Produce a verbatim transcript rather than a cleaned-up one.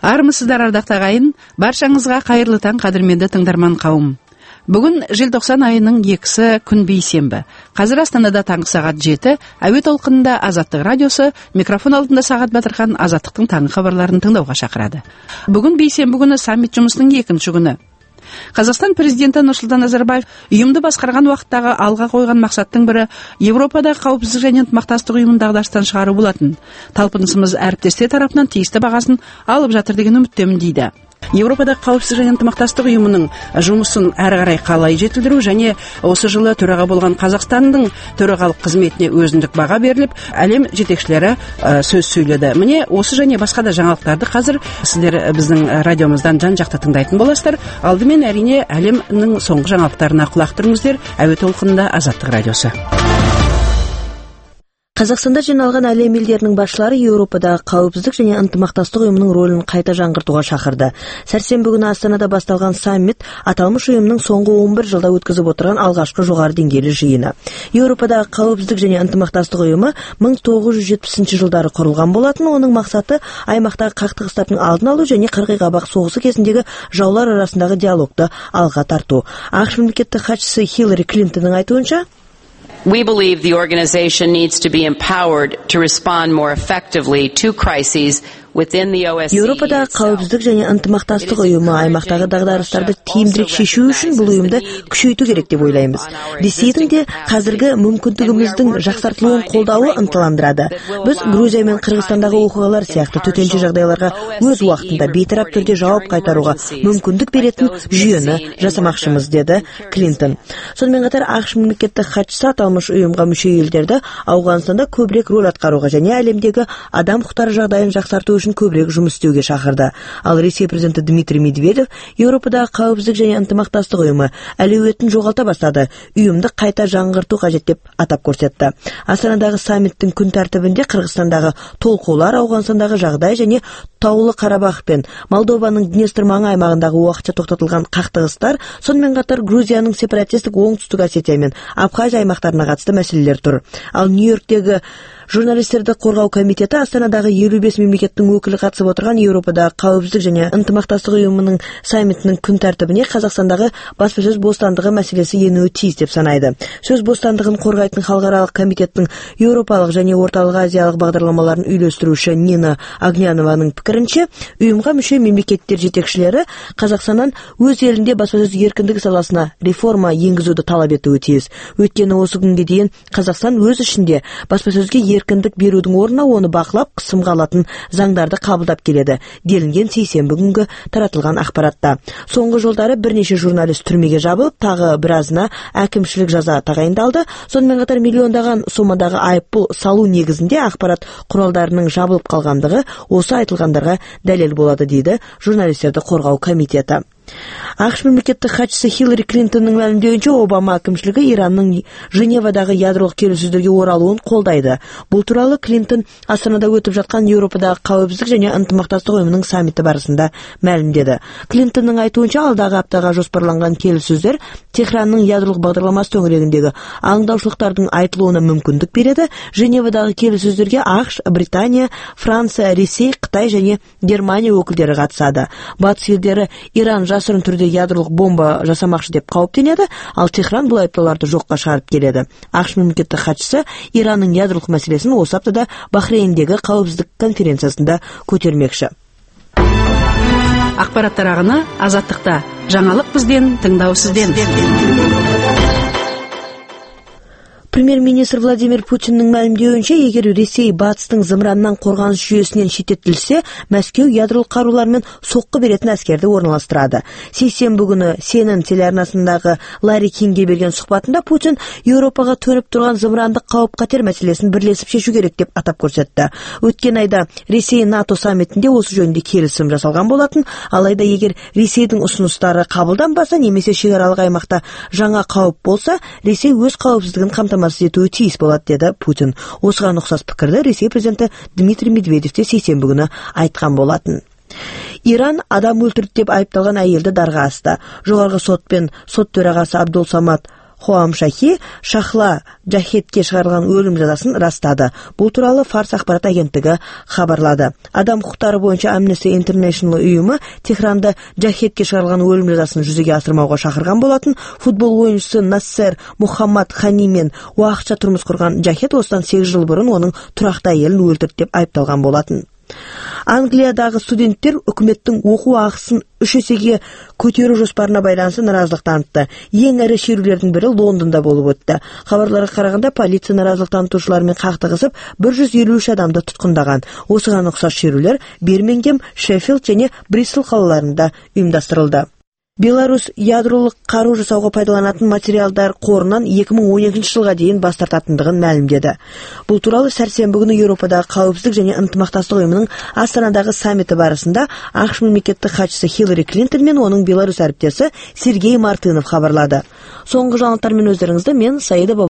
Армысыздар, ардақты ағайын, баршаңызға қайырлы таң, қадірменді тыңдарман қауым. Бүгін желтоқсан айының екісі күн бейсенбі. Қазір Астанада таңғы сағат жеті, әуе толқынында Азаттық радиосы, микрофон алдында Сағат Батырхан Азаттықтың таңғы хабарларын тыңдауға шақырады. Бүгін бейсенбі күні саммит жұмысының екінші күні. Қазақстан президенті Нұрсұлтан Назарбаев ұйымды басқарған уақыттағы алға қойған мақсаттың бірі Еуропадағы қауіпсіздік және ынтымақтастық ұйымын дағдарыстан шығару болатын. Талпынысымыз әріптестер тарапынан тиісті бағасын алып жатыр деген үміттемін дейді. Еуропадағы қауіпсіздік және ынтымақтастық ұйымының жұмысын әрі қарай қалай жетілдіру және осы жылы төраға болған Қазақстанның төрағалық қызметіне өзіндік баға беріліп, әлем жетекшілері ә, сөз сөйледі. Міне осы және басқа да жаңалықтарды қазір сіздер біздің радиомыздан жан-жақты тыңдайтын боласыздар. Алдымен әрине әлемнің соңғы жаңалықтарына құлақ түріңіздер. Әуе толқынында Азаттық радиосы. Қазақстанда жиналған әлем елдерінің басшылары Еуропадағы қауіпсіздік және ынтымақтастық ұйымының рөлін қайта жаңғыртуға шақырды. Сәрсенбі күні Астанада басталған саммит аталмыш ұйымның соңғы он бір жылда өткізіп отырған алғашқы жоғары деңгейлі жиыны. Еуропадағы қауіпсіздік және ынтымақтастық ұйымы мың тоғыз жүз жетпісінші жылдары құрылған болатын. Оның мақсаты аймақтағы қақтығыстардың алдын алу және қырғи-қабақ соғысы кезіндегі жаулар арасындағы диалогты алға тарту. ақш мемлекеттік хатшысы Хиллари Клинтонның айтуынша, We believe the organization needs to be empowered to respond more effectively to crises within the O S C E. Еуропадағы қауіпсіздік және ынтымақтастық ұйымы аймақтағы дағдарыстарды тиімдірек шешу үшін бұл ұйымды күшейту керек деп ойлаймыз. Ресейдің де қазіргі мүмкіндігіміздің жақсартылуын қолдауы ынталандырады. Біз Грузия мен Қырғызстандағы оқиғалар сияқты төтенше жағдайларға өз уақытында бейтарап түрде жауап қайтаруға мүмкіндік беретін жүйені жасамақшымыз, деді Клинтон. Сонымен қатар ақш мемлекеттік хатшысы аталмыш ұйымға мүше елдерді Ауғанстанда көбірек рөл атқаруға және әлемдегі адам құқықтары жағдайын жақсарту үшін көбірек жұмыс істеуге шақырды. Ал Ресей президенті Дмитрий Медведев Еуропадағы қауіпсіздік және ынтымақтастық ұйымы әлеуетін жоғалта бастады. Ұйымды қайта жаңғырту қажет деп атап көрсетті. Астанадағы саммиттің күн тәртібінде Қырғызстандағы толқулар, Ауғанстандағы жағдай және Таулы Қарабақ пен Молдованың Днестр маңы аймағындағы уақытша тоқтатылған қақтығыстар, сонымен қатар Грузияның сепаратистік Оңтүстік Осетия мен Абхазия аймақтарына қатысты мәселелер тұр. Ал Нью-Йорктегі журналистерді қорғау комитеті Астанадағы елу бес мемлекеттің өкілі қатысып отырған Еуропадағы қауіпсіздік және ынтымақтастық ұйымының саммитінің күн тәртібіне Қазақстандағы баспасөз бостандығы мәселесі енуі тиіс деп санайды. Сөз бостандығын қорғайтын халықаралық комитеттің Еуропалық және Орталық Азиялық бағдарламаларын үйлестіруші Нина Агнянованың пікірінше, ұйымға мүше мемлекеттер жетекшілері Қазақстаннан өз елінде баспасөз еркіндігі саласына реформа енгізуді талап етуі тиіс. Өйткені осы күнге дейін Қазақстан өз ішінде баспасөзге еркіндік берудің орнына оны бақылап қысымға алатын заңдарды қабылдап келеді, делінген сейсенбі күнгі таратылған ақпаратта. Соңғы жылдары бірнеше журналист түрмеге жабылып, тағы біразына әкімшілік жаза тағайындалды. Сонымен қатар миллиондаған сомадағы айыппұл салу негізінде ақпарат құралдарының жабылып қалғандығы осы айтылғандарға дәлел болады, дейді журналистерді қорғау комитеті. ақш мемлекеттік хатшысы Хиллари Клинтонның мәлімдеуінше, Обама әкімшілігі Иранның Женевадағы ядролық келіссөздерге оралуын қолдайды. Бұл туралы Клинтон Астанада өтіп жатқан Еуропадағы қауіпсіздік және ынтымақтастық ұйымының саммиті барысында мәлімдеді. Клинтонның айтуынша, алдағы аптаға жоспарланған келіссөздер Техранның ядролық бағдарламасы төңірегіндегі алаңдаушылықтардың айтылуына мүмкіндік береді. Женевадағы келіссөздерге ақш, Британия, Франция, Ресей, Қытай және Германия өкілдері қатысады. Батыс елдері Иран жасырын түрде ядролық бомба жасамақшы деп қауіптенеді, ал Техран бұл айыптауларды жоққа шығарып келеді. ақш мемлекеттік хатшысы Иранның ядролық мәселесін осы аптада Бахрейндегі қауіпсіздік конференциясында көтермекші. Ақпараттар ағыны Азаттықта. Жаңалық бізден, тыңдау сізден. Премьер-министр Владимир Путиннің мәлімдеуінше, егер Ресей батыстың зымыраннан қорғаныс жүйесінен шеттетілсе, Мәскеу ядролық қарулармен соққы беретін әскерді орналастырады. Сейсенбі күні Си Эн Эн телеарнасындағы Ларри Кингге берген сұхбатында Путин Еуропаға төніп тұрған зымырандық қауіп-қатер мәселесін бірлесіп шешу керек деп атап көрсетті. Өткен айда Ресей НАТО саммитінде осы жөнінде келісім жасалған болатын, алайда егер Ресейдің ұсыныстары қабылданбаса немесе шекаралық аймақта жаңа қауіп болса, Ресей өз қауіпсіздігін қамтамасыз етуі тиіс болады, деді Путин. Осыған ұқсас пікірді Ресей президенті Дмитрий Медведев те сейсенбі күні айтқан болатын. Иран адам өлтірді деп айыпталған әйелді дарға асты. Жоғарғы сот пен сот төрағасы Абдул Самат Хоам Шахи Шахла Джахедке шығарылған өлім жазасын растады. Бұл туралы Фарс ақпарат агенттігі хабарлады. Адам құқықтары бойынша Amnesty International ұйымы Техранда Джахедке шығарылған өлім жазасын жүзеге асырмауға шақырған болатын. Футбол ойыншысы Нассер Мухаммад Хани мен уақытша тұрмыс құрған Джахед осыдан сегіз жыл бұрын оның тұрақты әйелін өлтірді деп айыпталған болатын. Англиядағы студенттер үкіметтің оқу ақысын үш есеге көтеру жоспарына байланысты наразылық танытты. Ең ірі шерулердің бірі Лондонда болып өтті. Хабарларға қарағанда полиция наразылық танытушылармен қақтығысып бір жүз елу үш адамды тұтқындаған. Осыған ұқсас шерулер Бирмингем, Шеффилд және Бристол қалаларында ұйымдастырылды. Беларусь ядролық қару жасауға пайдаланатын материалдар қорынан екі мың он екінші жылға дейін бас тартатындығын мәлімдеді. Бұл туралы сәрсенбі күні Еуропадағы қауіпсіздік және ынтымақтастық ұйымының Астанадағы саммиті барысында ақш мемлекеттік хатшысы Хиллари Клинтон мен оның Беларусь әріптесі Сергей Мартынов хабарлады. Соңғы жаңалықтармен өздеріңізді мен Саида